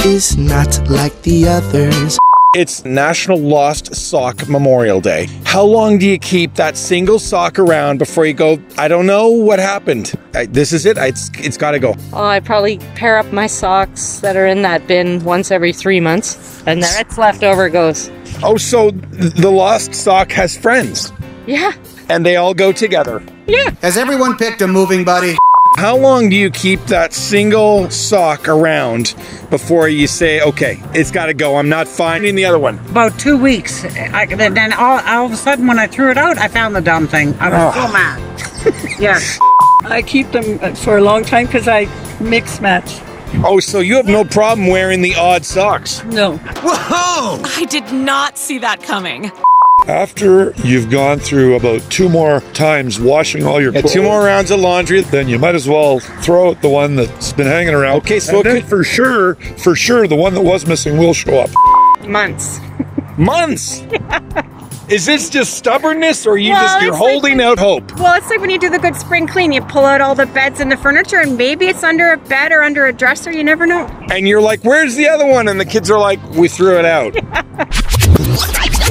is not like the others. It's National Lost Sock Memorial Day. How long do you keep that single sock around before you go, I don't know what happened? This is it. It's got to go. Oh, I probably pair up my socks that are in that bin once every 3 months, and that's left over goes. Oh, so the lost sock has friends. Yeah. And they all go together. Yeah. Has everyone picked a moving buddy? How long do you keep that single sock around before you say, okay, it's got to go, I'm not finding the other one? About 2 weeks. Then all of a sudden when I threw it out, I found the dumb thing. I was so mad. Yes. I keep them for a long time because I mix match. Oh, so you have no problem wearing the odd socks? No. Whoa! I did not see that coming. After you've gone through about 2 more times washing all your clothes, 2 more rounds of laundry, then you might as well throw out the one that's been hanging around. Okay, so and then for sure, the one that was missing will show up. Months. Months? Is this just stubbornness, or you're holding out hope? Well, it's like when you do the good spring clean, you pull out all the beds and the furniture, and maybe it's under a bed or under a dresser, you never know. And you're like, where's the other one? And the kids are like, we threw it out.